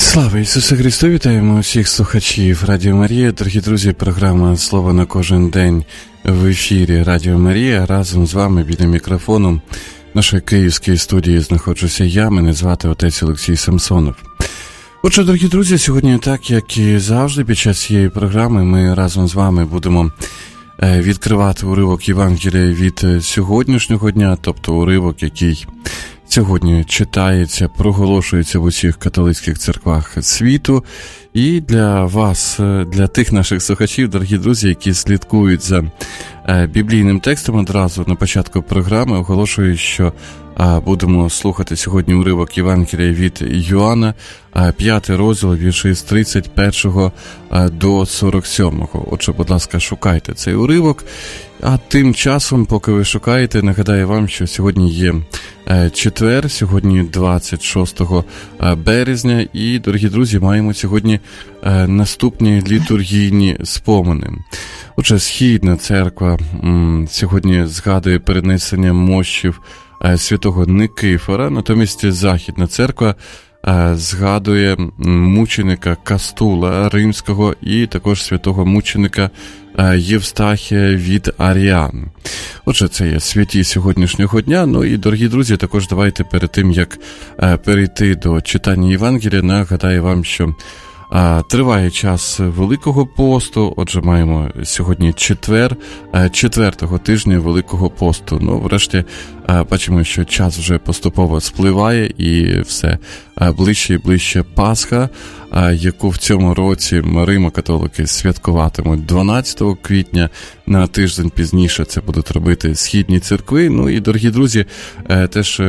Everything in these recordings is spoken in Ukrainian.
Слава Ісусу Христу! Вітаємо усіх слухачів Радіо Марія. Дорогі друзі, програма «Слово на кожен день» в ефірі Радіо Марія. Разом з вами біля мікрофону нашої київської студії знаходжуся я. Мене звати отець Олексій Самсонов. Отже, дорогі друзі, сьогодні, так як і завжди, під час цієї програми ми разом з вами будемо відкривати уривок Євангелія від сьогоднішнього дня, тобто уривок, який сьогодні читається, проголошується в усіх католицьких церквах світу. І для вас, для тих наших слухачів, дорогі друзі, які слідкують за біблійним текстом, одразу на початку програми оголошую, що будемо слухати сьогодні уривок Євангелія від Йоанна, 5 розділ, вірші з 31 до 47. Отже, будь ласка, шукайте цей уривок. А тим часом, поки ви шукаєте, нагадаю вам, що сьогодні є четвер, сьогодні 26 березня, і, дорогі друзі, маємо сьогодні наступні літургійні спомини. Отже, Східна церква сьогодні згадує перенесення мощів святого Никифора, натомість Західна церква згадує мученика Кастула Римського і також святого мученика Євстахія від Аріан. Отже, це є святі сьогоднішнього дня. Ну і, дорогі друзі, також давайте перед тим, як перейти до читання Євангелія, нагадаю вам, що триває час Великого посту. Отже, маємо сьогодні четвер, четвертого тижня Великого посту. Ну, врешті, бачимо, що час вже поступово спливає і все ближче і ближче Пасха, яку в цьому році римо-католики святкуватимуть 12 квітня, на тиждень пізніше це будуть робити східні церкви. Ну і, дорогі друзі, теж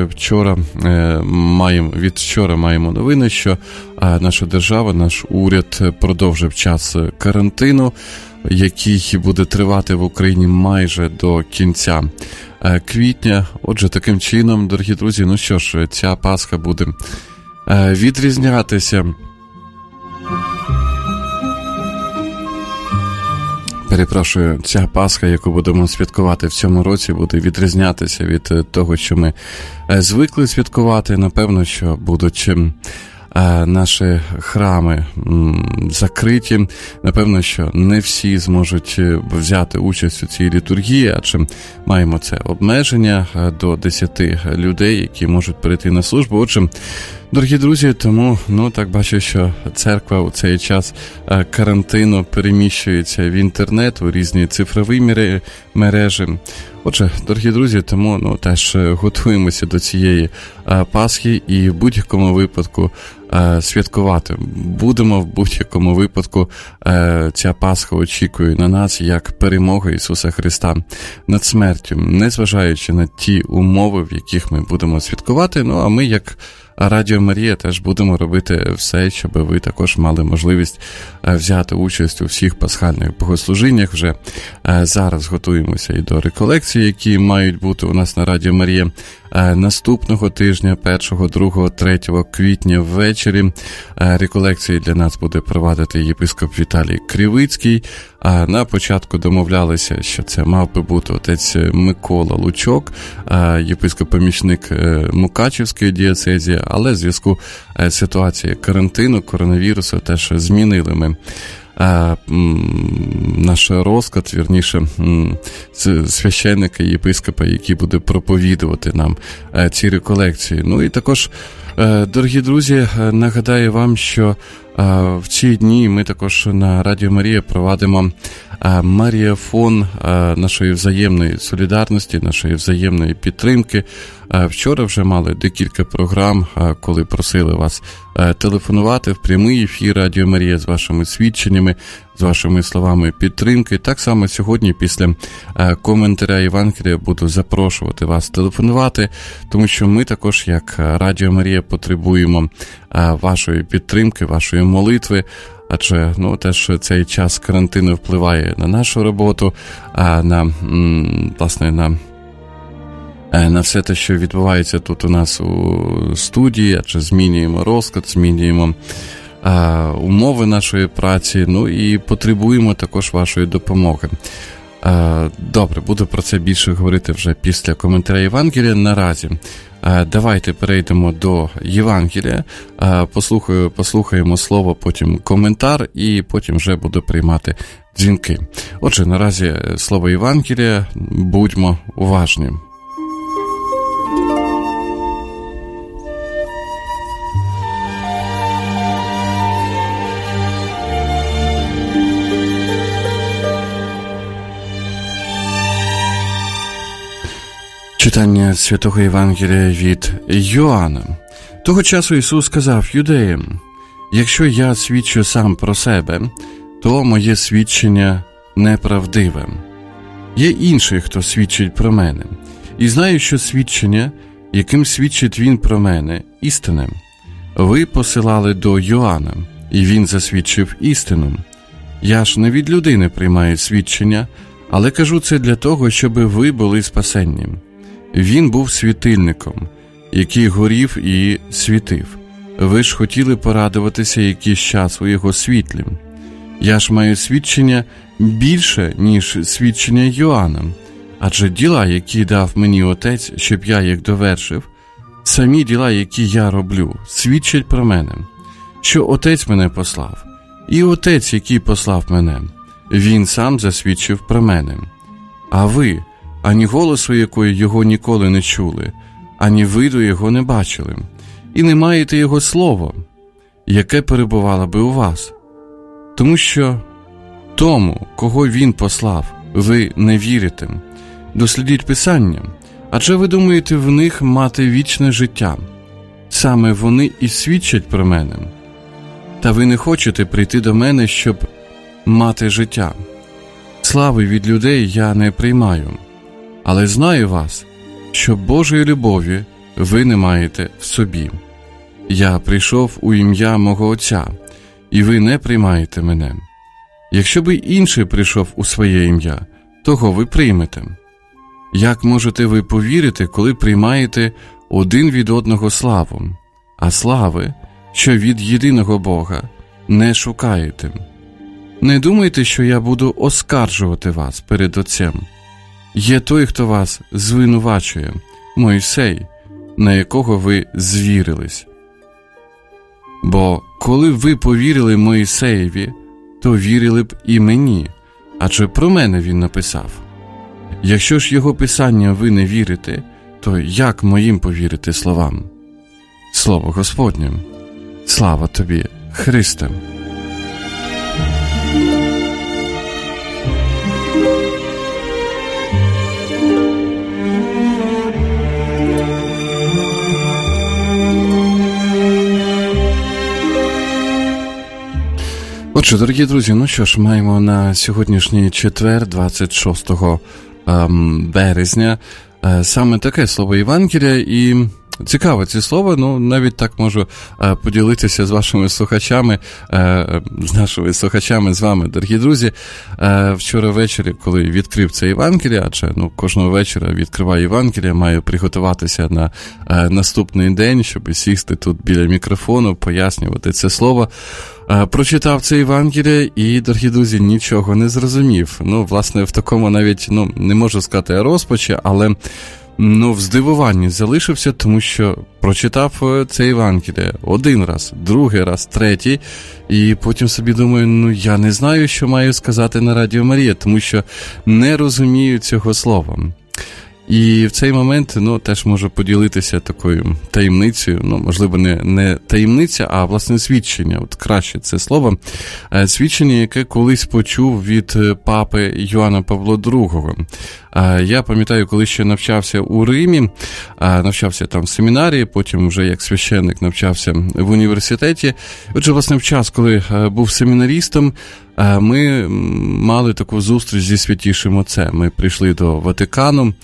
від вчора маємо новини, що наша держава, наш уряд продовжив час карантину, який буде тривати в Україні майже до кінця квітня. Отже, таким чином, дорогі друзі, ну що ж, ця Пасха буде відрізнятися. Перепрошую, ця Пасха, яку будемо святкувати в цьому році, буде відрізнятися від того, що ми звикли святкувати. Напевно, що будуть наші храми закриті. Напевно, що не всі зможуть взяти участь у цій літургії, адже маємо це обмеження до 10 людей, які можуть перейти на службу. Отже, дорогі друзі, тому, так бачу, що церква у цей час карантину переміщується в інтернет, у різні цифрові мережі. Отже, дорогі друзі, тому теж готуємося до цієї Пасхи і в будь-якому випадку святкувати. Будемо в будь-якому випадку, ця Пасха очікує на нас як перемога Ісуса Христа над смертю, незважаючи на ті умови, в яких ми будемо святкувати. А ми, як Радіо Марія, теж будемо робити все, щоб ви також мали можливість взяти участь у всіх пасхальних богослужіннях. Вже зараз готуємося і до реколекцій, які мають бути у нас на Радіо Марія наступного тижня, 1, 2, 3 квітня ввечері. Реколекції для нас буде провадити єпископ Віталій Кривицький. На початку домовлялися, що це мав би бути отець Микола Лучок, єпископ-помічник Мукачівської дієцезії, але в зв'язку з ситуацією карантину, коронавірусу, теж змінили ми наш розклад, вірніше, священника і єпископа, який буде проповідувати нам ці реколекції. І також, дорогі друзі, нагадаю вам, що в ці дні ми також на Радіо Марія провадимо маріафон нашої взаємної солідарності, нашої взаємної підтримки. Вчора вже мали декілька програм, коли просили вас телефонувати в прямий ефір Радіо Марія з вашими свідченнями, з вашими словами підтримки. Так само сьогодні після коментаря Євангелія буду запрошувати вас телефонувати, тому що ми також, як Радіо Марія, потребуємо вашої підтримки, вашої молитви, адже теж цей час карантину впливає на нашу роботу, на все те, що відбувається тут у нас у студії, адже змінюємо розклад, змінюємо умови нашої праці, і потребуємо також вашої допомоги. Добре, буду про це більше говорити вже після коментаря Євангелія. Наразі давайте перейдемо до Євангелія, послухаємо слово, потім коментар, і потім вже буду приймати дзвінки. Отже, наразі слово Євангелія, будьмо уважні. Читання Святого Євангелія від Йоанна. Того часу Ісус сказав юдеям: «Якщо я свідчу сам про себе, то моє свідчення неправдиве. Є інший, хто свідчить про мене, і знаю, що свідчення, яким свідчить він про мене, істинне. Ви посилали до Йоанна, і він засвідчив істину. Я ж не від людини приймаю свідчення, але кажу це для того, щоб ви були спасенні. Він був світильником, який горів і світив. Ви ж хотіли порадуватися якийсь час у його світлі. Я ж маю свідчення більше, ніж свідчення Йоанна, адже діла, які дав мені Отець, щоб я їх довершив, самі діла, які я роблю, свідчать про мене, що Отець мене послав. І Отець, який послав мене, він сам засвідчив про мене. А ви, ані голосу якої його ніколи не чули, ані виду його не бачили, і не маєте його слова, яке перебувало би у вас. Тому що тому, кого він послав, ви не вірите. Дослідіть Писання, адже ви думаєте в них мати вічне життя. Саме вони і свідчать про мене. Та ви не хочете прийти до мене, щоб мати життя. Слави від людей я не приймаю. Але знаю вас, що Божої любові ви не маєте в собі. Я прийшов у ім'я мого Отця, і ви не приймаєте мене. Якщо би інший прийшов у своє ім'я, того ви приймете. Як можете ви повірити, коли приймаєте один від одного славу, а слави, що від єдиного Бога, не шукаєте? Не думайте, що я буду оскаржувати вас перед Отцем. Є той, хто вас звинувачує, Мойсей, на якого ви звірились. Бо коли ви повірили Мойсеєві, то вірили б і мені, адже про мене він написав. Якщо ж його писання ви не вірите, то як моїм повірити словам? Слово Господнє. Слава тобі, Христе! Отже, дорогі друзі, ну що ж, маємо на сьогоднішній четвер, 26 березня, саме таке слово Євангелія, і цікаве це слово, ну, навіть так можу поділитися з вашими слухачами, з нашими слухачами, з вами, дорогі друзі. Вчора ввечері, коли відкрив це Євангелія, адже кожного вечора відкриваю Євангелія, маю приготуватися на наступний день, щоб сісти тут біля мікрофону, пояснювати це слово. Прочитав це Євангеліє і, дорогі друзі, нічого не зрозумів. Ну, власне, в такому навіть, не можу сказати розпачі, але в здивуванні залишився, тому що прочитав це Євангеліє один раз, другий раз, третій, і потім собі думаю, я не знаю, що маю сказати на Радіо Марія, тому що не розумію цього слова. І в цей момент, теж можу поділитися такою таємницею, можливо, не таємниця, а, власне, свідчення, от краще це слово, свідчення, яке колись почув від папи Йоанна Павла II. Я пам'ятаю, коли ще навчався у Римі, навчався там в семінарії, потім вже як священник навчався в університеті. Отже, власне, в час, коли був семінарістом, ми мали таку зустріч зі Святішим Отцем. Ми прийшли до Ватикану,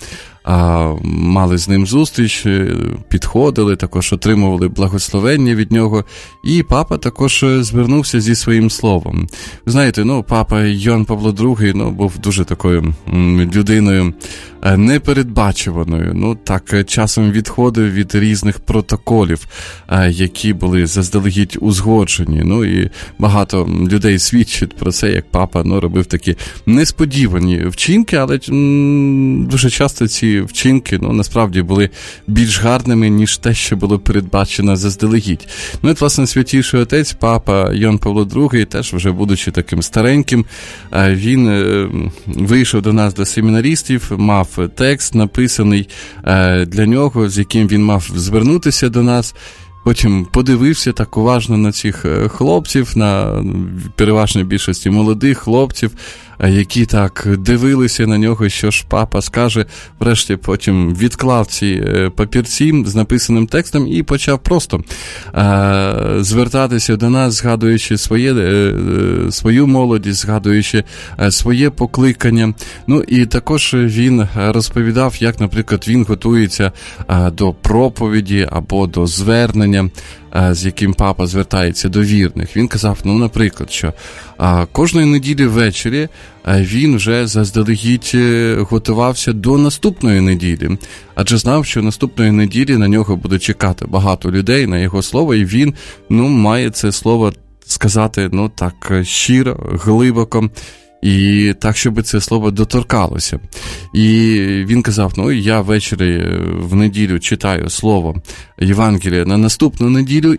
мали з ним зустріч, підходили, також отримували благословення від нього, і папа також звернувся зі своїм словом. Ви знаєте, папа Йоанн Павло II, був дуже такою людиною непередбачуваною, так часом відходив від різних протоколів, які були заздалегідь узгоджені, і багато людей свідчать про це, як папа, робив такі несподівані вчинки, але дуже часто ці вчинки, насправді були більш гарними, ніж те, що було передбачено заздалегідь. От, власне, святійший отець, папа Йоанн Павло II, теж вже будучи таким стареньким, він вийшов до нас, до семінарістів, мав текст написаний для нього, з яким він мав звернутися до нас. Потім подивився так уважно на цих хлопців, на переважній більшості молодих хлопців, які так дивилися на нього, що ж папа скаже. Врешті потім відклав ці папірці з написаним текстом і почав просто звертатися до нас, згадуючи свою молодість, згадуючи своє покликання. І також він розповідав, як, наприклад, він готується до проповіді або до звернення, з яким папа звертається до вірних. Він казав, наприклад, що кожної неділі ввечері він вже заздалегідь готувався до наступної неділі, адже знав, що наступної неділі на нього буде чекати багато людей, на його слово, і він, має це слово сказати, так щиро, глибоко, і так, щоб це слово доторкалося. І він казав, я ввечері в неділю читаю слово Євангелія на наступну неділю,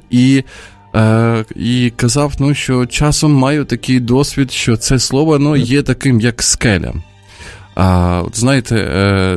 і казав, що часом маю такий досвід, що це слово, є таким, як скеля. От знаєте,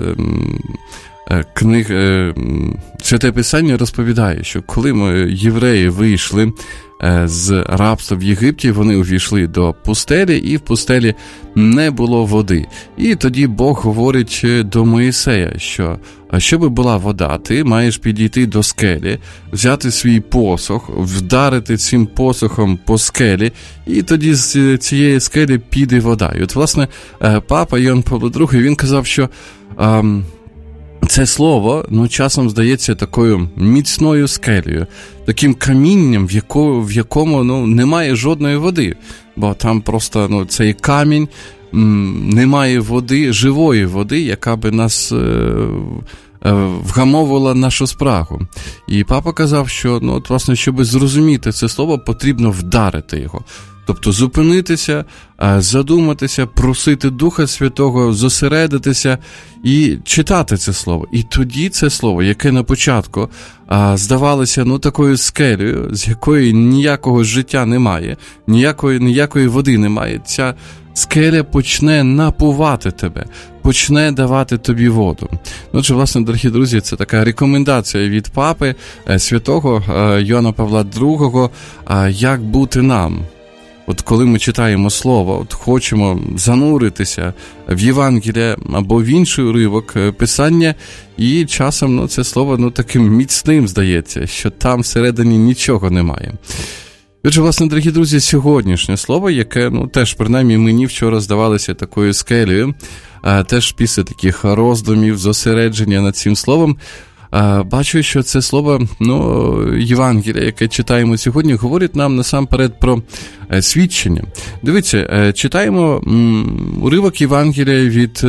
Святе Писання розповідає, що коли євреї вийшли з рабства в Єгипті, вони увійшли до пустелі, і в пустелі не було води. І тоді Бог говорить до Моїсея, що щоби була вода, ти маєш підійти до скелі, взяти свій посох, вдарити цим посохом по скелі, і тоді з цієї скелі піде вода. І от, власне, папа Йоанн Павло II, він казав, що це слово, часом здається такою міцною скелею, таким камінням, в якому немає жодної води, бо там просто цей камінь, немає води, живої води, яка би нас вгамовувала нашу спрагу. І папа казав, що, власне, щоб зрозуміти це слово, потрібно вдарити його. Тобто зупинитися, задуматися, просити Духа Святого, зосередитися і читати це слово. І тоді це слово, яке на початку здавалося такою скелею, з якої ніякого життя немає, ніякої води немає, ця скеля почне напувати тебе, почне давати тобі воду. Отже, власне, дорогі друзі, це така рекомендація від папи святого Йоанна Павла II, як бути нам. От коли ми читаємо слово, хочемо зануритися в Євангелія або в інший уривок Писання, і часом це слово таким міцним здається, що там всередині нічого немає. Отже, власне, дорогі друзі, сьогоднішнє слово, яке, теж, принаймні, мені вчора здавалося такою скелею, теж після таких роздумів, зосередження над цим словом, бачу, що це слово, Євангелія, яке читаємо сьогодні, говорить нам насамперед про свідчення. Дивіться, читаємо уривок Євангелія від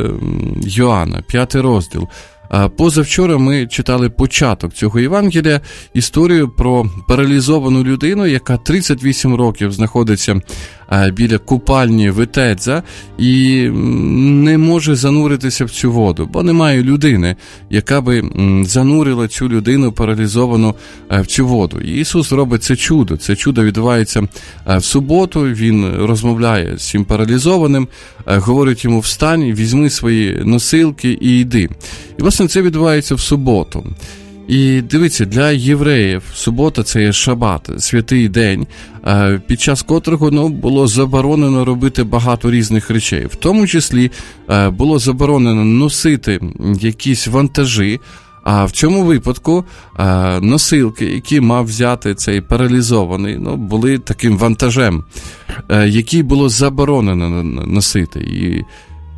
Йоанна, 5 розділ. Позавчора ми читали початок цього Євангелія, історію про паралізовану людину, яка 38 років знаходиться біля купальні Ветезда і не може зануритися в цю воду, бо немає людини, яка би занурила цю людину паралізовану в цю воду. І Ісус робить це чудо. Це чудо відбувається в суботу, Він розмовляє з цим паралізованим, говорить йому: встань, візьми свої носилки і йди. І, власне, це відбувається в суботу. І дивіться, для євреїв субота – це є шабат, святий день, під час котрого було заборонено робити багато різних речей. В тому числі було заборонено носити якісь вантажі, а в цьому випадку носилки, які мав взяти цей паралізований, були таким вантажем, який було заборонено носити. І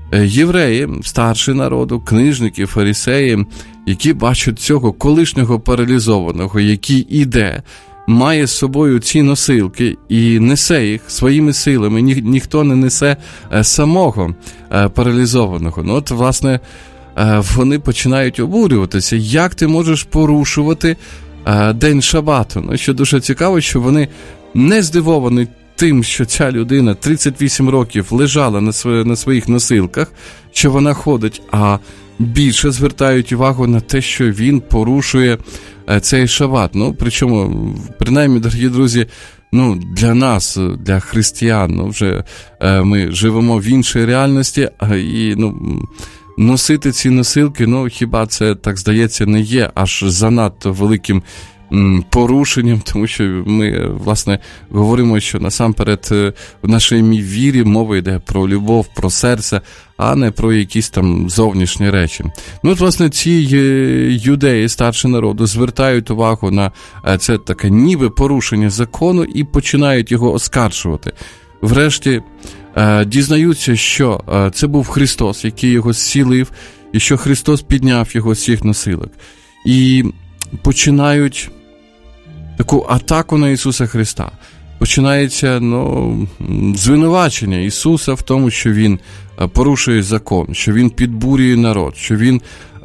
євреї, старші народу, книжники, фарисеї, які бачать цього колишнього паралізованого, який іде, має з собою ці носилки і несе їх своїми силами, ніхто не несе самого паралізованого. Ну, от, власне, вони починають обурюватися, як ти можеш порушувати день шабату. Ну, що дуже цікаво, що вони не здивовані тим, що ця людина 38 років лежала на своїх носилках, що вона ходить, а більше звертають увагу на те, що він порушує цей шабат. Ну, причому, принаймні, дорогі друзі, ну, для нас, для християн, ну, вже ми живемо в іншій реальності, і, ну, носити ці носилки, ну, хіба це, так здається, не є аж занадто великим порушенням, тому що ми, власне, говоримо, що насамперед в нашій вірі мова йде про любов, про серце, а не про якісь там зовнішні речі. Ну, от, власне, ці юдеї, старші народу, звертають увагу на це таке ніби порушення закону і починають його оскаржувати. Врешті дізнаються, що це був Христос, який його зцілив, і що Христос підняв його з цих носилок. І починають таку атаку на Ісуса Христа. Починається, звинувачення Ісуса в тому, що Він порушує закон, що Він підбурює народ, що Він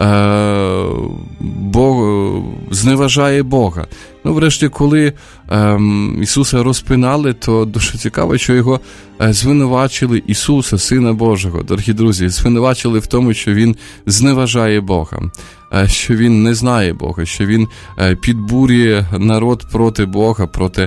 зневажає Бога. Ну, врешті, коли Ісуса розпинали, то дуже цікаво, що його звинувачили, Ісуса, Сина Божого, дорогі друзі, звинувачили в тому, що Він зневажає Бога, що Він не знає Бога, що Він підбурює народ проти Бога, проти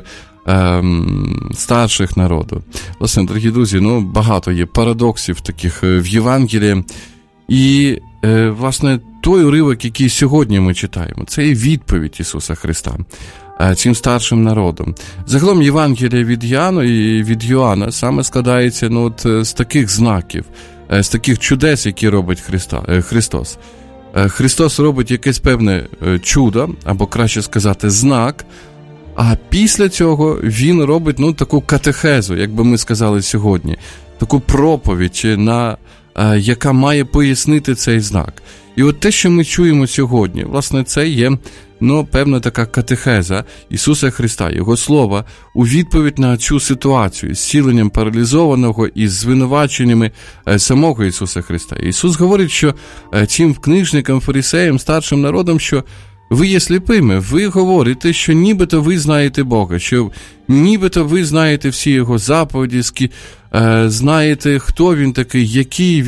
старших народу. Власне, дорогі друзі, багато є парадоксів таких в Євангелії. І, власне, той уривок, який сьогодні ми читаємо, це є відповідь Ісуса Христа цим старшим народом. Загалом Євангелія від Йоанна саме складається з таких знаків, з таких чудес, які робить Христос. Христос робить якесь певне чудо, або краще сказати, знак, а після цього Він робить таку катехезу, як би ми сказали сьогодні, таку проповідь, яка має пояснити цей знак. І от те, що ми чуємо сьогодні, власне, це є, певна така катехеза Ісуса Христа, Його слова, у відповідь на цю ситуацію з зціленням паралізованого і з звинуваченнями самого Ісуса Христа. Ісус говорить, що цим книжникам, фарисеям, старшим народам, що ви є сліпими, ви говорите, що нібито ви знаєте Бога, що нібито ви знаєте всі Його заповіді, знаєте, хто Він такий, який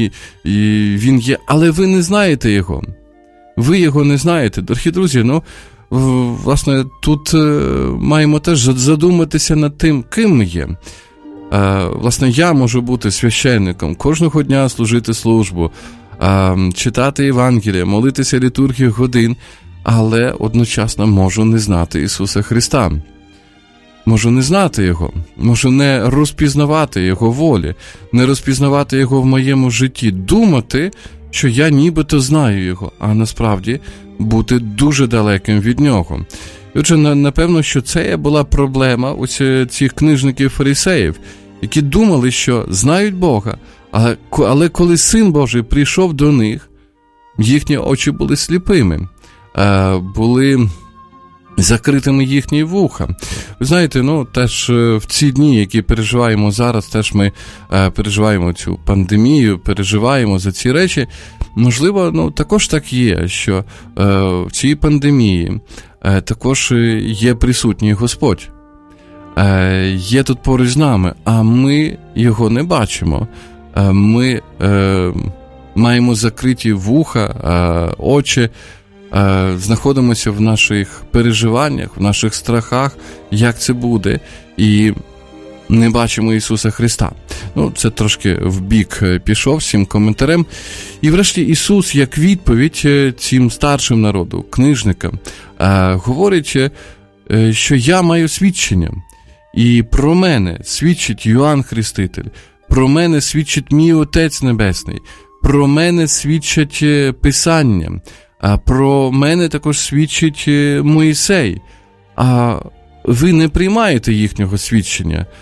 Він є, але ви не знаєте Його. Ви Його не знаєте. Дорогі друзі, власне, тут маємо теж задуматися над тим, ким ми є. Власне, я можу бути священником, кожного дня служити службу, читати Євангелія, молитися літургію годин, але одночасно можу не знати Ісуса Христа. Можу не знати Його, можу не розпізнавати Його волі, не розпізнавати Його в моєму житті, думати, що я нібито знаю Його, а насправді бути дуже далеким від Нього. І отже, напевно, що це була проблема у цих книжників-фарисеїв, які думали, що знають Бога, але коли Син Божий прийшов до них, їхні очі були сліпими, були закритими їхні вуха. Ви знаєте, теж в ці дні, які переживаємо зараз, теж ми переживаємо цю пандемію, переживаємо за ці речі. Можливо, також так є, що в цій пандемії також є присутній Господь. Є тут поруч з нами, а ми його не бачимо. Ми маємо закриті вуха, очі, знаходимося в наших переживаннях, в наших страхах, як це буде, і не бачимо Ісуса Христа. Це трошки вбік пішов цим коментарем. І врешті Ісус, як відповідь цим старшим народу, книжникам, говорить, що я маю свідчення. І про мене свідчить Йоанн Хреститель, про мене свідчить мій Отець Небесний, про мене свідчать Писання, а про мене також свідчить Мойсей. А ви не приймаєте їхнього свідчення.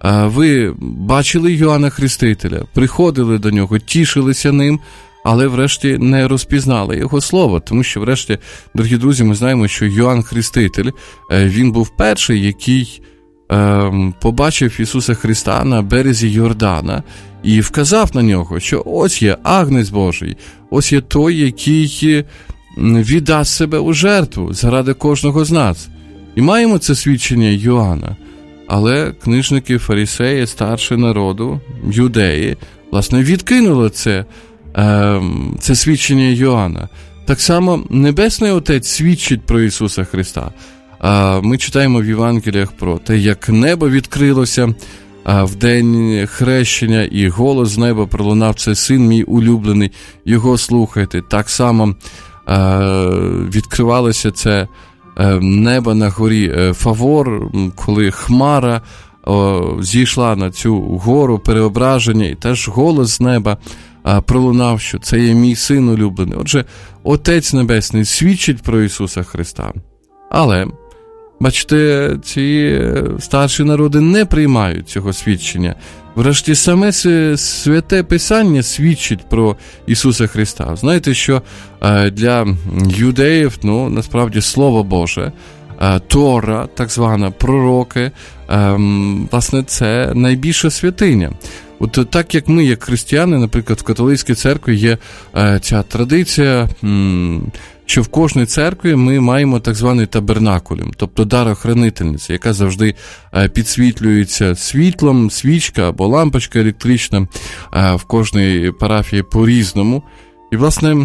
Ви бачили Йоанна Хрестителя, приходили до нього, тішилися ним, але врешті не розпізнали його слово, тому що врешті, дорогі друзі, ми знаємо, що Йоанн Хреститель, він був перший, який побачив Ісуса Христа на березі Йордана і вказав на нього, що ось є Агнець Божий, ось є той, який віддасть себе у жертву заради кожного з нас. І маємо це свідчення Йоанна. Але книжники, фарисеї, старші народу, юдеї, власне, відкинули це свідчення Йоанна. Так само Небесний Отець свідчить про Ісуса Христа. Ми читаємо в Євангеліях про те, як небо відкрилося в день хрещення, і голос з неба пролунав: «Це син мій улюблений, його слухайте». Так само відкривалося це небо на горі Фавор, коли хмара зійшла на цю гору переображення, і теж голос з неба пролунав, що це є мій син улюблений. Отже, Отець Небесний свідчить про Ісуса Христа. Але, бачите, ці старші народи не приймають цього свідчення. Врешті саме Святе Писання свідчить про Ісуса Христа. Знаєте, що для юдеїв, насправді, Слово Боже, Тора, так звана, пророки, власне, це найбільша святиня. От так, як ми, як християни, наприклад, в католицькій церкві є ця традиція, що в кожній церкві ми маємо так званий табернакулем, тобто дарохранительниця, яка завжди підсвітлюється світлом, свічка або лампочка електрична, в кожній парафії по-різному. І, власне,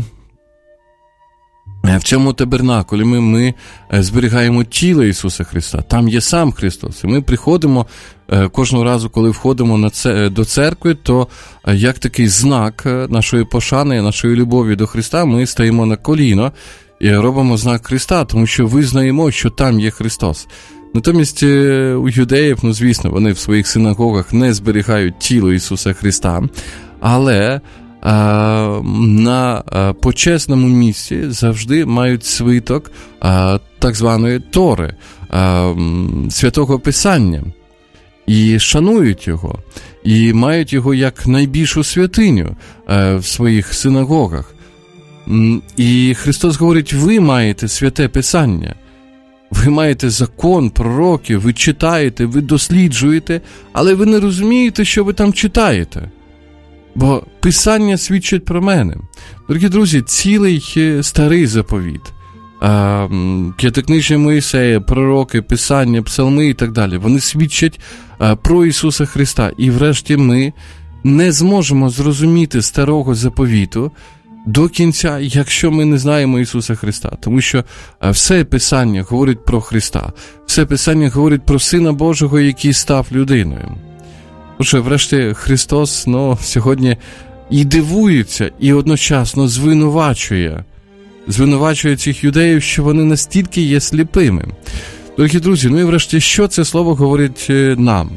в цьому табернакулі ми зберігаємо тіло Ісуса Христа. Там є сам Христос. І ми приходимо кожного разу, коли входимо до церкви, то як такий знак нашої пошани, нашої любові до Христа, ми стаємо на коліно і робимо знак Христа, тому що визнаємо, що там є Христос. Натомість у юдеїв, звісно, вони в своїх синагогах не зберігають тіло Ісуса Христа, але на почесному місці завжди мають свиток так званої Тори, Святого Писання, і шанують його, і мають його як найбільшу святиню в своїх синагогах. І Христос говорить: ви маєте Святе Писання, ви маєте закон, пророків, ви читаєте, ви досліджуєте, але ви не розумієте, що ви там читаєте. Бо Писання свідчить про мене. Дорогі друзі, цілий старий заповіт, п'ятикнижжя Моїсея, пророки, Писання, псалми і так далі, вони свідчать про Ісуса Христа. І врешті ми не зможемо зрозуміти старого заповіту до кінця, якщо ми не знаємо Ісуса Христа. Тому що все Писання говорить про Христа. Все Писання говорить про Сина Божого, який став людиною. Отже, врешті, Христос сьогодні і дивується, і одночасно звинувачує цих юдеїв, що вони настільки є сліпими. Дорогі друзі, і врешті, що це слово говорить нам?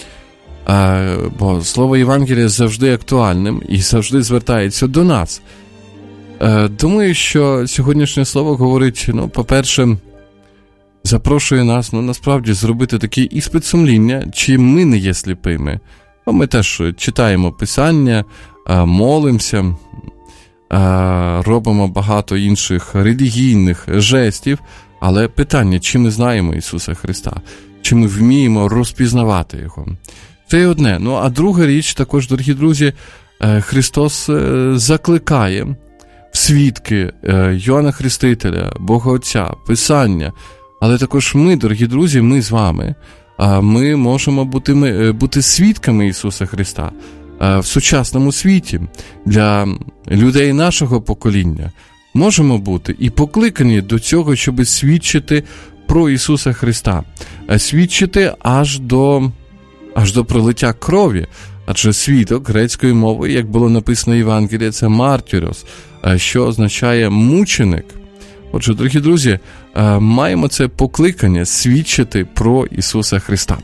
Бо слово Євангелія завжди актуальним і завжди звертається до нас. Думаю, що сьогоднішнє слово говорить, по-перше, запрошує нас, насправді, зробити такий іспит сумління, чи ми не є сліпими. Ми теж читаємо Писання, молимося, робимо багато інших релігійних жестів, але питання, чи ми знаємо Ісуса Христа, чи ми вміємо розпізнавати Його. Це є одне. А друга річ, також, дорогі друзі, Христос закликає в свідки Йоанна Хрестителя, Бога Отця, Писання, але також ми, дорогі друзі, ми з вами, ми можемо бути свідками Ісуса Христа в сучасному світі. Для людей нашого покоління можемо бути і покликані до цього, щоб свідчити про Ісуса Христа. Свідчити аж до пролиття крові. Адже свідок грецькою мовою, як було написано в Євангелії, це мартірос, що означає мученик. Отже, дорогі друзі, маємо це покликання свідчити про Ісуса Христа.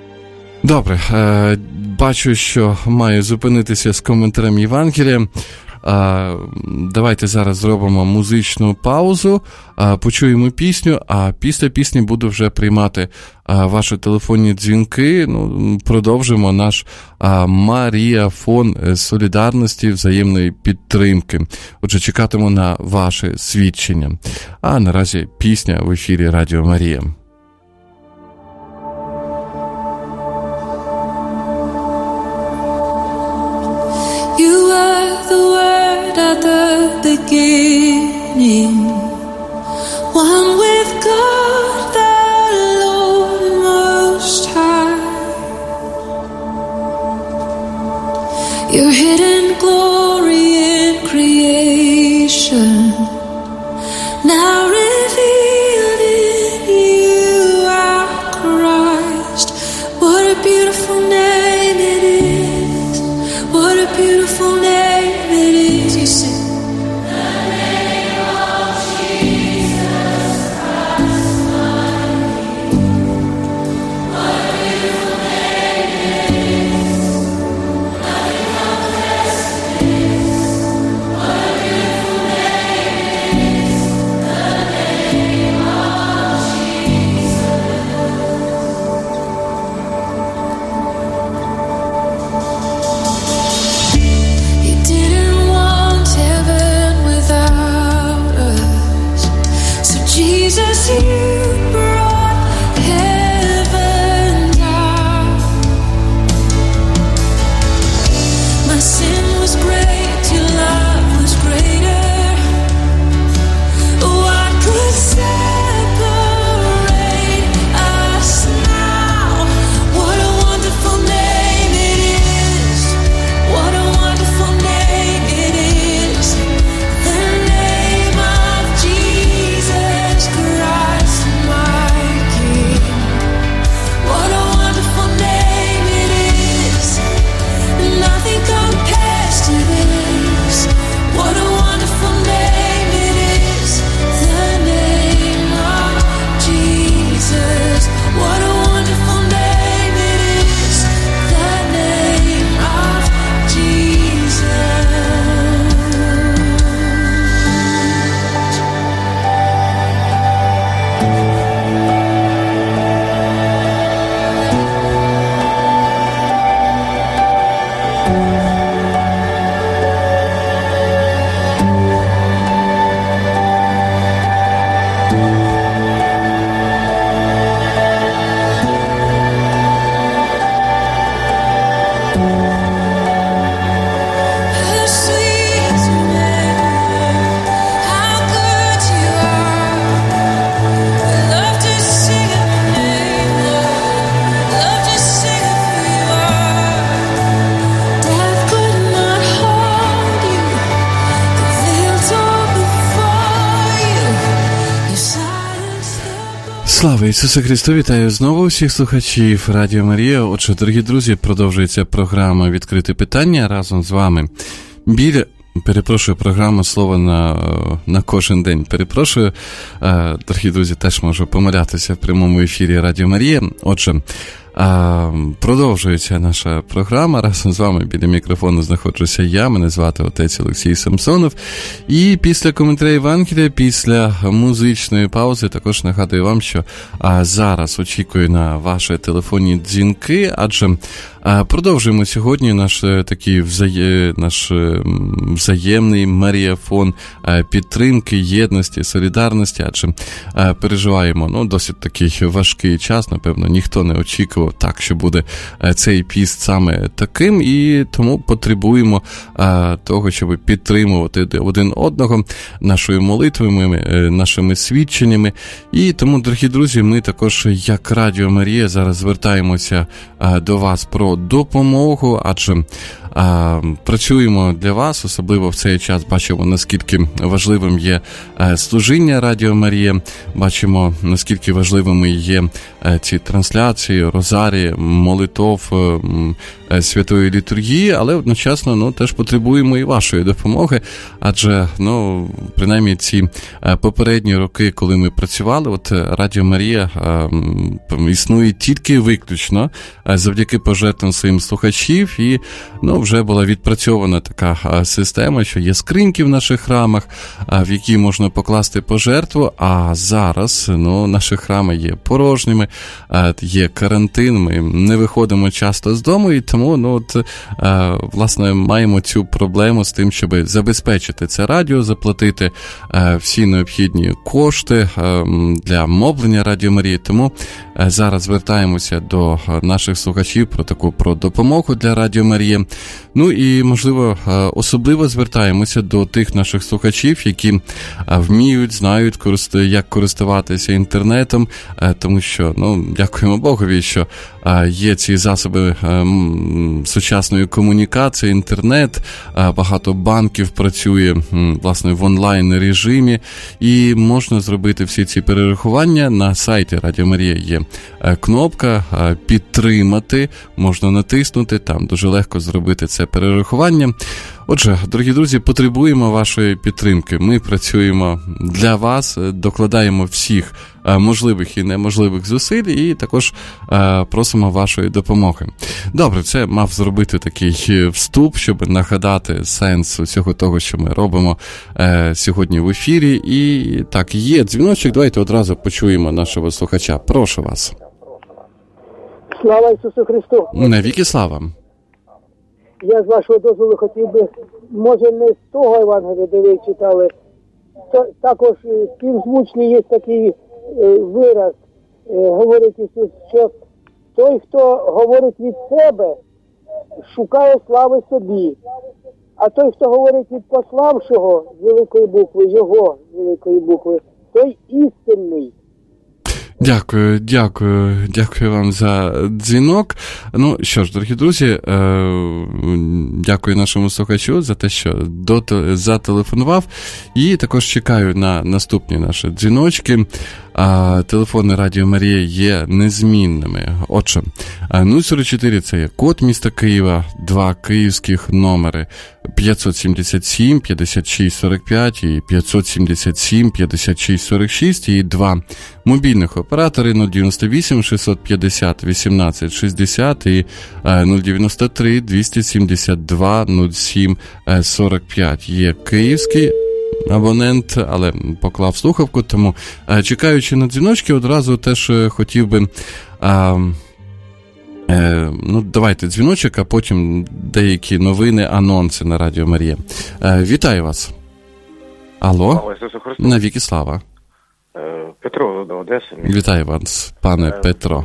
Добре, бачу, що маю зупинитися з коментарем Євангелія. давайте зараз зробимо музичну паузу, почуємо пісню, а після пісні буду вже приймати ваші телефонні дзвінки. Продовжимо наш Маріафон солідарності, взаємної підтримки. Отже, чекатиму на ваше свідчення. А наразі пісня в ефірі Радіо Марія. You were the word at the beginning, one with God the Lord Most High. Your hidden glory in creation, now revealed in you, our Christ. What a beautiful name it is. What a beautiful name it is. You sing. The name of Jesus Christ, my King. What a beautiful name it is. Nothing compares to this. What a beautiful name it is. The name of Jesus. You didn't want heaven without us, so Jesus, you brought heaven down. My sin was great, your love was greater. What could separate us now? What a wonderful name it is. What a wonderful name it is. The name of Jesus Christ, my King. What a wonderful name it is. Nothing compares to this. What a wonderful name it is. The name of Jesus. What a wonderful name it is. The name of Jesus. How sweet your name, how good you are. We love to sing of your name, Lord. Love to sing of who you are. Death could not hold you. The veil tore before you. You silenced the Слава Ісусу Христу! Вітаю знову всіх слухачів Радіо Марія. Отже, дорогі друзі, продовжується програма «Відкрите питання» разом з вами. Перепрошую, програма «Слово на кожен день». Перепрошую, дорогі друзі, теж можу помилятися в прямому ефірі Радіо Марія. Отже, продовжується наша програма. Разом з вами біля мікрофону знаходжуся я, мене звати отець Олексій Самсонов. І після коментаря Євангелія, після музичної паузи, також нагадую вам, що зараз очікую на ваші телефонні дзвінки, адже продовжуємо сьогодні наш такий наш взаємний Маріафон підтримки, єдності, солідарності, адже переживаємо досить такий важкий час, напевно, ніхто не очікував так, що буде цей піст саме таким, і тому потребуємо того, щоб підтримувати один одного нашою молитвами, нашими свідченнями. І тому, дорогі друзі, ми також, як Радіо Марія, зараз звертаємося до вас про допомогу, адже працюємо для вас, особливо в цей час бачимо, наскільки важливим є служіння Радіо Марія, бачимо, наскільки важливими є ці трансляції, розарії, молитов, святої літургії, але одночасно теж потребуємо і вашої допомоги, адже принаймні ці попередні роки, коли ми працювали, от Радіо Марія існує тільки виключно завдяки пожертвам своїм слухачів, і вже вже була відпрацьована така система, що є скриньки в наших храмах, в які можна покласти пожертву, а зараз, наші храми є порожніми, є карантин, ми не виходимо часто з дому, і тому, власне, маємо цю проблему з тим, щоб забезпечити це радіо, заплатити всі необхідні кошти для мовлення Радіо Марії. Тому зараз звертаємося до наших слухачів про допомогу для Радіо Марія. Ну і, можливо, особливо звертаємося до тих наших слухачів, які вміють, знають, як користуватися інтернетом, тому що, дякуємо Богові, що є ці засоби сучасної комунікації, інтернет, багато банків працює, власне, в онлайн режимі, і можна зробити всі ці перерахування. На сайті Радіо Марія є кнопка «Підтримати», можна натиснути, там дуже легко зробити це перерахування. Отже, дорогі друзі, потребуємо вашої підтримки. Ми працюємо для вас, докладаємо всіх можливих і неможливих зусиль, і також просимо вашої допомоги. Добре, це мав зробити такий вступ, щоб нагадати сенс усього того, що ми робимо сьогодні в ефірі. І так, є дзвіночок, давайте одразу почуємо нашого слухача. Прошу вас. Слава Ісусу Христу! Навіки слава! Я з вашого дозволу хотів би, може не з того Євангелія, де ви читали, також співзвучний є такий вираз, говорить Ісус, що той, хто говорить від себе, шукає слави собі, а той, хто говорить від пославшого з великої букви, його з великої букви, той істинний. Дякую вам за дзвінок. Ну що ж, дорогі друзі, дякую нашому слухачу за те, що зателефонував, і також чекаю на наступні наші дзвіночки. Телефони Радіо Марія є незмінними. Отже, 044 – це є код міста Києва, 2 київських номери 577 56 45 і 577 56 46, і 2 мобільних оператори 098 650 18 60 і 093 272 07 45. Є київський абонент, але поклав слухавку, тому чекаючи на дзвіночки, одразу теж хотів би давайте дзвіночок, а потім деякі новини, анонси на Радіо Марія. Вітаю вас. Алло. Слава Ісусу Христу. Навіки слава. Петро до Одеси. Вітаю вас, пане Петро.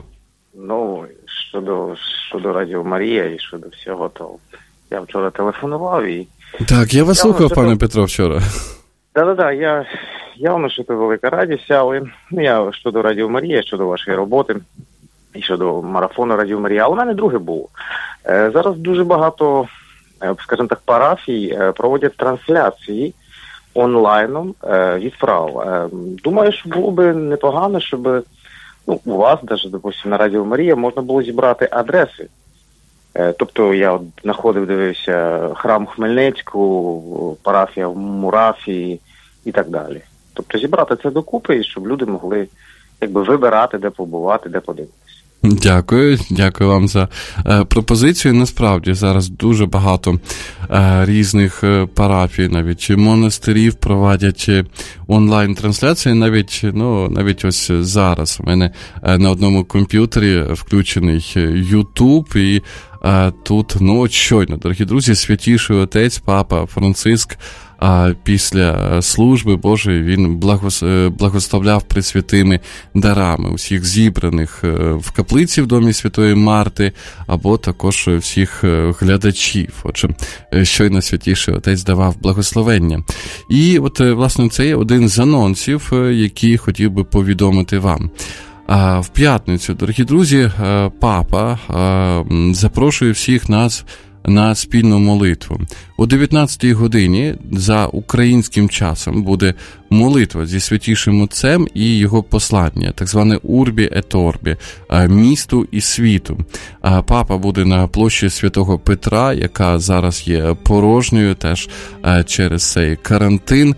Щодо Радіо Марія і щодо всього, то я вчора телефонував і... Так, я вас слухав, пане Петро, вчора. Так, явно, що це велика радість, але я щодо Радіо Марія, щодо вашої роботи і щодо марафону Радіо Марія. Але у мене друге було. Зараз дуже багато, скажімо так, парафій проводять трансляції онлайном від фрау. Думаю, що було б непогано, щоб у вас, навіть, допустим, на Радіо Марія можна було зібрати адреси. Тобто я дивився храм Хмельницьку, парафія в Мурафії і так далі. Тобто зібрати це докупи, і щоб люди могли вибирати, де побувати, де подивитися. Дякую вам за пропозицію. Насправді зараз дуже багато різних парафій, навіть монастирів проводять онлайн-трансляції, навіть ось зараз у мене на одному комп'ютері включений YouTube, і тут, щойно, дорогі друзі, святіший отець, папа Франциск, після служби Божої він благословляв пресвятими дарами усіх зібраних в каплиці в домі Святої Марти, або також всіх глядачів. Отже, щойно святіший отець давав благословення. І от, власне, це є один з анонсів, який хотів би повідомити вам. В п'ятницю, дорогі друзі, папа запрошує всіх нас на спільну молитву. О 19-й годині за українським часом буде молитва зі Святішим Отцем і його послання, так зване «Урбі ет Орбі», місту і світу. Папа буде на площі Святого Петра, яка зараз є порожньою теж через цей карантин.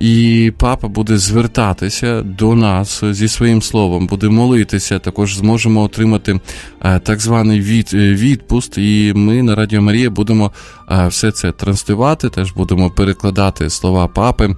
і папа буде звертатися до нас зі своїм словом, буде молитися, також зможемо отримати так званий відпуст, і ми на Радіо Марія будемо все це транслювати, теж будемо перекладати слова папи.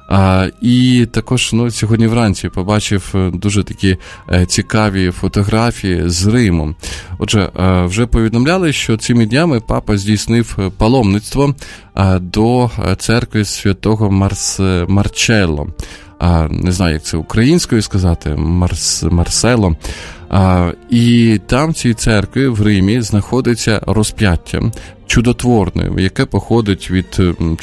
І також сьогодні вранці побачив дуже такі цікаві фотографії з Риму. Отже, вже повідомляли, що цими днями папа здійснив паломництво до церкви святого Марчелло. Не знаю, як це українською сказати, Марсело. І там в цій церкві в Римі знаходиться розп'яття чудотворне, яке походить від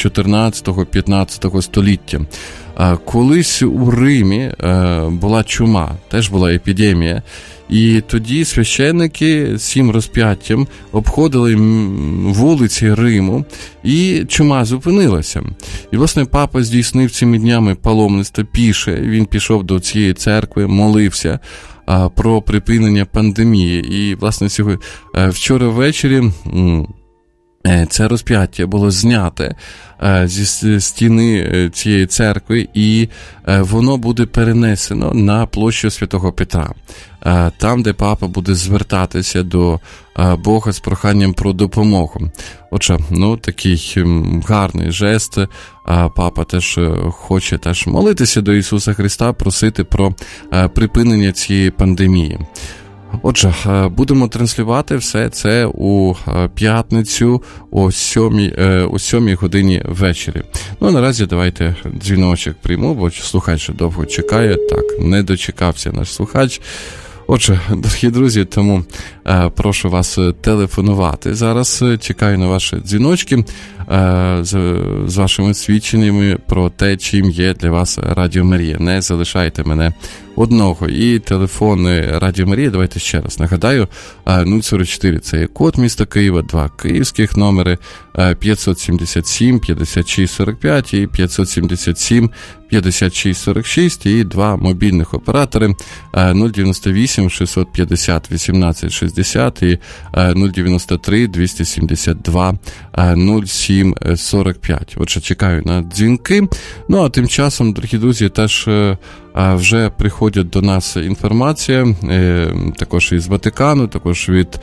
14-15 століття. Колись у Римі була чума, теж була епідемія, і тоді священники з цим розп'яттям обходили вулиці Риму, і чума зупинилася. І, власне, папа здійснив цими днями паломництво піше, він пішов до цієї церкви, молився про припинення пандемії. І, власне, вчора ввечері це розп'яття було зняте зі стіни цієї церкви, і воно буде перенесено на площу Святого Петра, там, де папа буде звертатися до Бога з проханням про допомогу. Отже, такий гарний жест. Папа теж хоче молитися до Ісуса Христа, просити про припинення цієї пандемії. Отже, будемо транслювати все це у п'ятницю о 7 годині ввечері. Наразі давайте дзвіночок прийму, бо слухач довго чекає. Так, не дочекався наш слухач. Отже, дорогі друзі, тому прошу вас телефонувати. Зараз чекаю на ваші дзвіночки з вашими свідченнями про те, чим є для вас Радіо Марія. Не залишайте мене одного. І телефони Радіо Марія, давайте ще раз нагадаю, 044 – це є код міста Києва, 2 київських номери, 577 56 45 і 577 56 46, і 2 мобільних оператори 098 650 18 60 і 093 272 07 45. Отже, чекаю на дзвінки. А тим часом, дорогі друзі, теж вже приходять до нас інформація, також із Ватикану, також від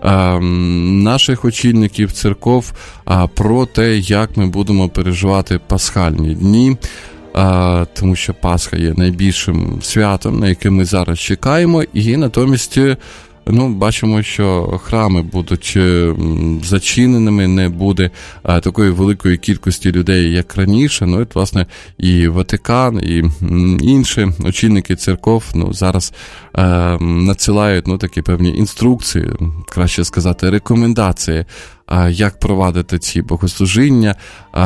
наших очільників церков, про те, як ми будемо переживати пасхальні дні, тому що Пасха є найбільшим святом, на яке ми зараз чекаємо, і натомість бачимо, що храми будуть зачиненими, не буде такої великої кількості людей, як раніше. І, власне, і Ватикан, і інші очільники церков зараз надсилають такі певні інструкції, краще сказати, рекомендації, як провадити ці богослужіння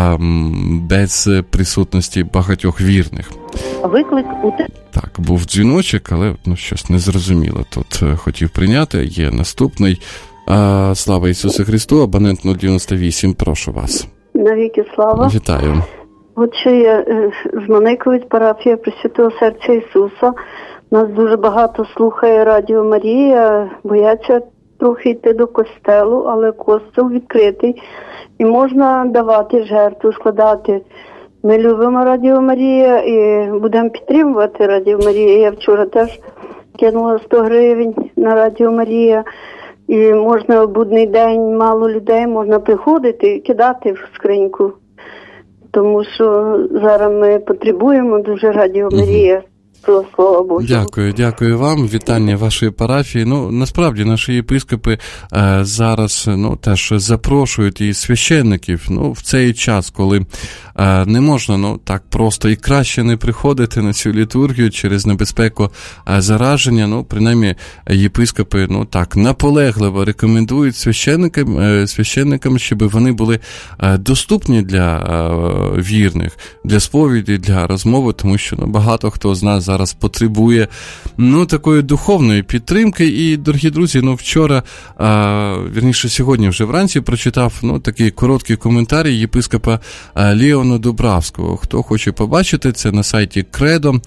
без присутності багатьох вірних. Виклик у Так, був дзвіночок, але щось незрозуміло тут хотів прийняти. Є наступний. Слава Ісусу Христу, абонент 098, прошу вас. Навіки слава. Вітаю. Отже, я з Маниковець, парафія Пресвятого Серця Ісуса. Нас дуже багато слухає Радіо Марія, бояться трохи йти до костелу, але костел відкритий і можна давати жертву, складати. Ми любимо Радіо Марія і будемо підтримувати Радіо Марія. Я вчора теж кинула 100 гривень на Радіо Марія. І можна в будний день, мало людей, можна приходити і кидати в скриньку. Тому що зараз ми потребуємо дуже Радіо Марія. Слава Богу. Дякую вам. Вітання вашої парафії. Насправді наші єпископи зараз теж запрошують і священників в цей час, коли не можна так просто і краще не приходити на цю літургію через небезпеку зараження. Принаймні єпископи так наполегливо рекомендують священникам, щоб вони були доступні для вірних, для сповіді, для розмови, тому що багато хто з нас зараз потребує такої духовної підтримки. І, дорогі друзі, вчора, вірніше сьогодні вже вранці прочитав такий короткий коментар єпископа Леона Дубравського. Хто хоче побачити, це на сайті Кредо.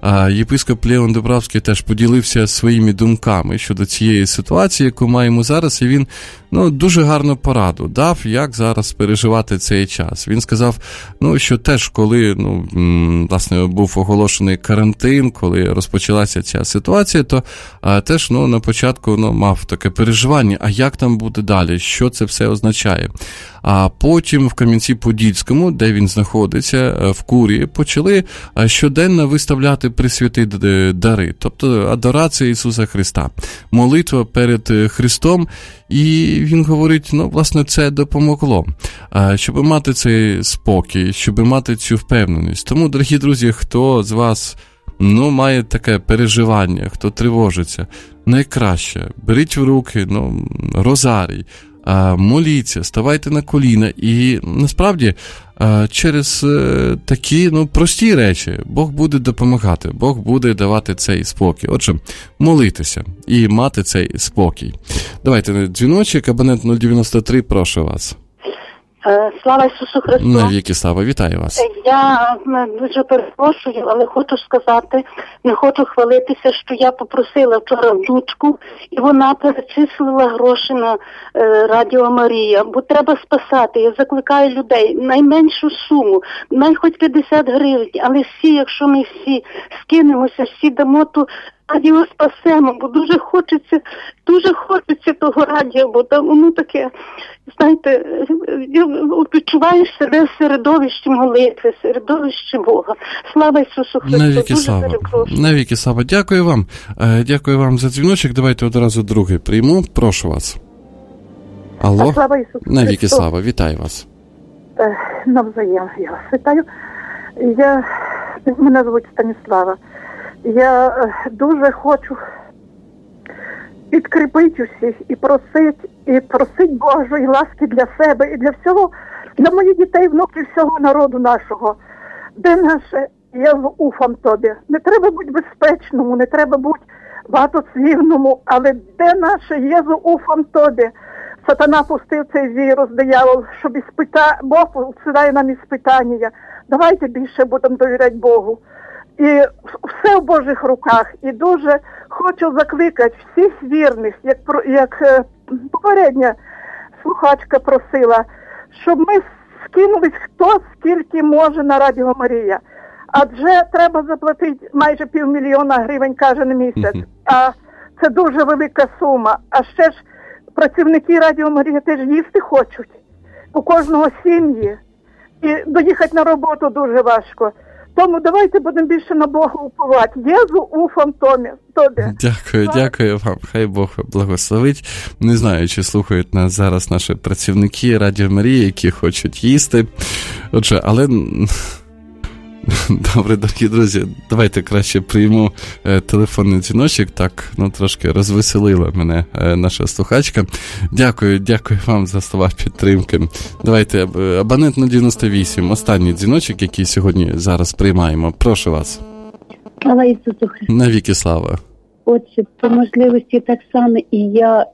єпископ Леон Дубравський теж поділився своїми думками щодо цієї ситуації, яку маємо зараз, і він дуже гарну пораду дав, як зараз переживати цей час. Він сказав, що теж коли, власне, був оголошений карантин, коли розпочалася ця ситуація, то теж, на початку, мав таке переживання, а як там буде далі, що це все означає. А потім в Кам'янці-Подільському, де він знаходиться, в Курії, почали щоденно виставляти присвяті дари, тобто адорація Ісуса Христа, молитва перед Христом, і він говорить, власне, це допомогло, щоб мати цей спокій, щоб мати цю впевненість. Тому, дорогі друзі, хто з вас має таке переживання, хто тривожиться, найкраще, беріть в руки, розарій, моліться, ставайте на коліна, і насправді через такі прості речі Бог буде допомагати, Бог буде давати цей спокій. Отже, молитися і мати цей спокій. Давайте дзвіночок, абонент 093, прошу вас. Слава Ісусу Христу! Навіки слава, вітаю вас. Я дуже перепрошую, але хочу сказати, не хочу хвалитися, що я попросила вчора внучку, і вона перечислила гроші на Радіо Марія, бо треба спасати. Я закликаю людей, найменшу суму, най хоч 50 гривень, але всі, якщо ми всі скинемося, всі дамо, то радіо спасемо, бо дуже хочеться того радіо, бо там воно таке, знаєте, відчуваєш себе в середовищі молитви, середовищі Бога. Слава Ісусу Христу! Навіки слава. Навіки слава. Дякую вам. Дякую вам за дзвіночок. Давайте одразу другий прийму. Прошу вас. Алло. Слава Ісусу Христу! Навіки слава. Вітаю вас. Навзаєм я вас вітаю. Мене звуть Станіслава. Я дуже хочу підкріпити усіх і просить Божої ласки для себе і для всього, для моїх дітей, внуків, всього народу нашого. Де наше Єзу уфам тобі? Не треба бути безпечному, не треба бути багатоцвірному, але де наше Єзу уфам тобі? Сатана пустив цей вірус, диявол, щоб Бог всилає нам іспитання. Давайте більше будемо довіряти Богу. І все в Божих руках. І дуже хочу закликати всіх вірних, як попередня слухачка просила, щоб ми скинулись хто скільки може на Радіо Марія. Адже треба заплатити майже 500 000 гривень кожен місяць. А це дуже велика сума. А ще ж працівники Радіо Марія теж їсти хочуть. У кожного сім'ї. І доїхати на роботу дуже важко. Тому давайте будемо більше на Бога уповати. Єзу уфам тобі. Дякую вам. Хай Бог благословить. Не знаю, чи слухають нас зараз наші працівники Радіо Марії, які хочуть їсти. Отже, але... Добре, дорогі друзі, давайте краще прийму телефонний дзвіночок. Так, трошки розвеселила мене наша слухачка. Дякую вам за слова підтримки. Давайте, абонент 098, останній дзвіночок, який сьогодні зараз приймаємо. Прошу вас. Слава Ісусу Христу! Навіки слава! Отже, по можливості так само і я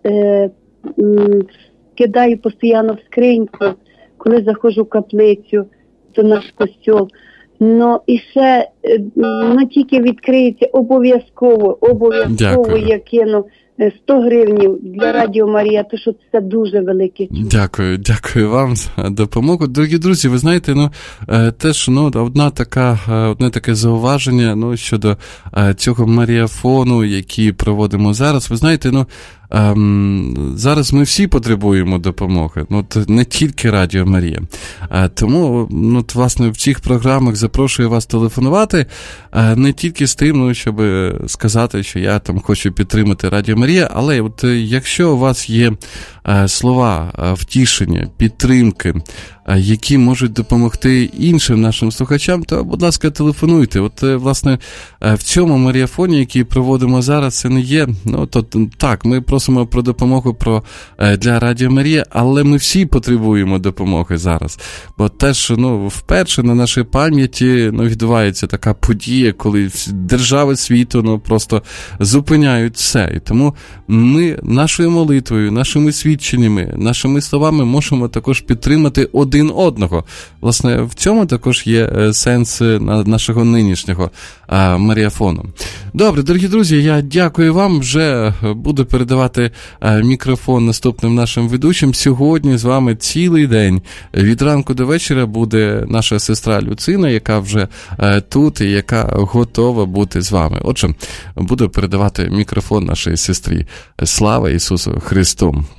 кидаю постійно в скриньку, коли заходжу в каплицю, до наш костьол. І ще, тільки відкриється, обов'язково я кину 100 гривень для Радіо Марія, то що це дуже велике. Дякую вам за допомогу. Дорогі друзі, ви знаєте, теж одне таке зауваження, щодо цього маріафону, який проводимо зараз. Ви знаєте, зараз ми всі потребуємо допомоги, не тільки Радіо Марія. Тому, власне, в цих програмах запрошую вас телефонувати, не тільки з тим, щоб сказати, що я там хочу підтримати Радіо Марія, але якщо у вас є слова втішення, підтримки, які можуть допомогти іншим нашим слухачам, то, будь ласка, телефонуйте. Власне, в цьому маріафоні, який проводимо зараз, це не є, так, ми просимо про допомогу для Радіо Марія, але ми всі потребуємо допомоги зараз. Бо теж, вперше на нашій пам'яті відбувається така подія, коли держави світу просто зупиняють все. І тому ми нашою молитвою, нашими свідченнями, освіченими, нашими словами можемо також підтримати один одного. Власне, в цьому також є сенс нашого нинішнього маріафону. Добре, дорогі друзі, я дякую вам. Вже буду передавати мікрофон наступним нашим ведучим. Сьогодні з вами цілий день. Від ранку до вечора буде наша сестра Люцина, яка вже тут і яка готова бути з вами. Отже, буду передавати мікрофон нашій сестрі. Слава Ісусу Христу!